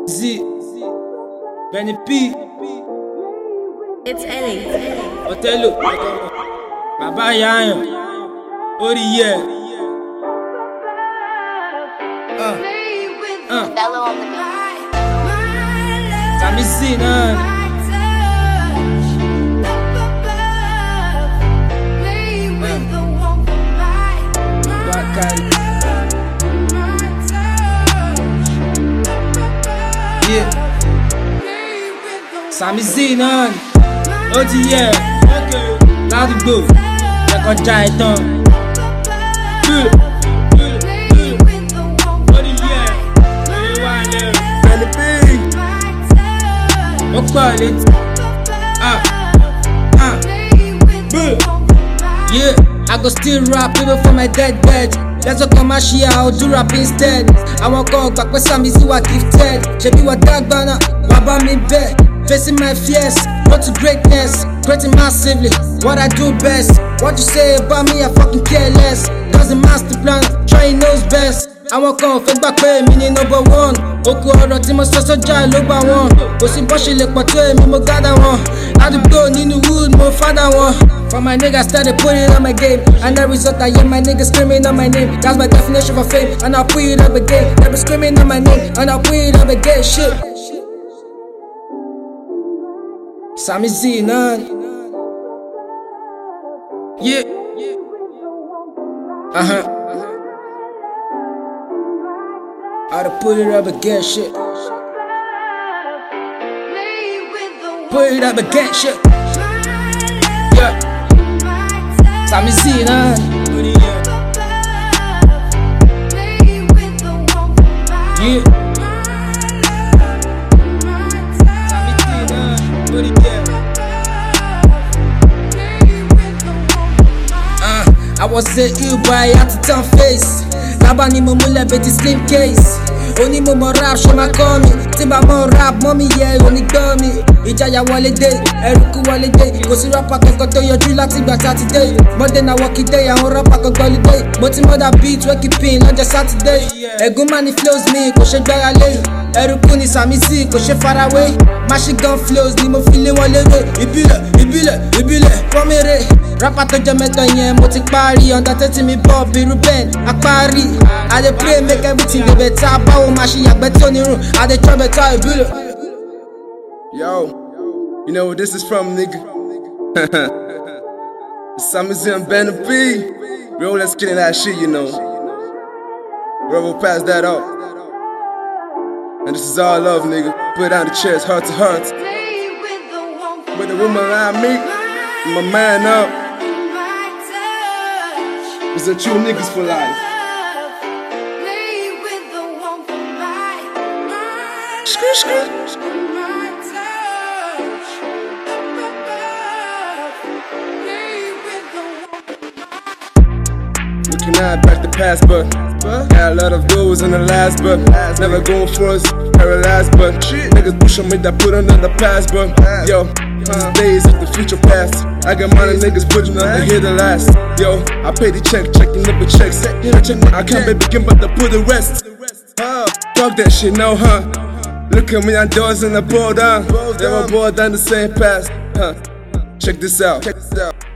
Z, Benny P, It's Ellie. Othello, Baba Yayan, Oriye, Bello on the beat. Sami Z, Bakari, yeah, Sami Z, Oriye, Ládùúgbò, Lẹ́kọ̀ọ́jà ìtàn, Oriye, Benny P, ó pọ̀ létí, yeah, I go still rap even for my dead bed. Let's go come share, I'll do rap instead. I won't go back with Sami Z were gifted. Shebi wa dagbana, wa ba mi bed. Facing my fears, road to greatness, creating massively. What I do best. What you say about me, I fucking care less. Doesn't master plan, trying knows best. I won't come fake back pay me ni number one. Oku ọ̀rọ̀ tí mo sọ sọ́jà ló bá wọn. Kò sí bó ṣe lè pọ̀ tó èmi mo gádà wọn. Ládùúgbò nínú wood mo fádà wọn. For my niggas started putting on my game, and the result I hear my niggas screaming on my name. That's my definition for fame, and I'll put it up again. They be screaming on my name, and I'll put it up again. Shit. Sami Z, yeah. I'll put it up again. Shit. Put it up again. Shit. Yeah. Sami Z, yeah. I was a ill boy, I had to turn face. Laba ni mo mule beti slim case. Oni mo mo rap, show my call me. Timba mo rap, mommy yeah, oni gbọ́ mi. Ìjayà wọlé dé, ẹrùkú wọlé dé. Kò sí rapper kankan tó yọjú láti ìgbà Saturday. Monday na working day, àwọn rapper kan gbọ́lé dé. Mo ti mother beat, wey keep in lọ́jọ́ Saturday. Ẹ̀gún man ni flows mi, kò ṣe gbára lé. Ẹrùkú ni Sami Z, kò ṣe faraway. Machine gun flows ni mo fi lé wọn lérè. Ìbílẹ̀, fọ́mẹ́rẹ́. Rapper tó jẹ́ mẹ́tọ̀ yẹn mo ti parí. Undertaking mi Bob Ruben, apárí. I dey pray make everything dey better. Báwo máa ṣe yàgbẹ́ tí ò ní rùn? I dey try better ìbílẹ̀. Yo, you know where this is from, nigga. Sami Z and Benny P. Bro, let's get in that shit, you know. Bro, we'll pass that off. And this is all love, nigga. Put down the chest, heart to heart. With a woman around me, my man up. It's a true niggas for life. Looking at back the past, but had a lot of goals in the last, but never going for us, paralyzed, but niggas push on me that put under the past, but yo, these days is the future past. I got money niggas putting on the here the last. Yo, I pay the check, checking up the checks. I can't be begin but to put the rest. Fuck that shit, no, huh? Look at me, I'm doors in the ball down. They were bored down the same path, huh? Check this out.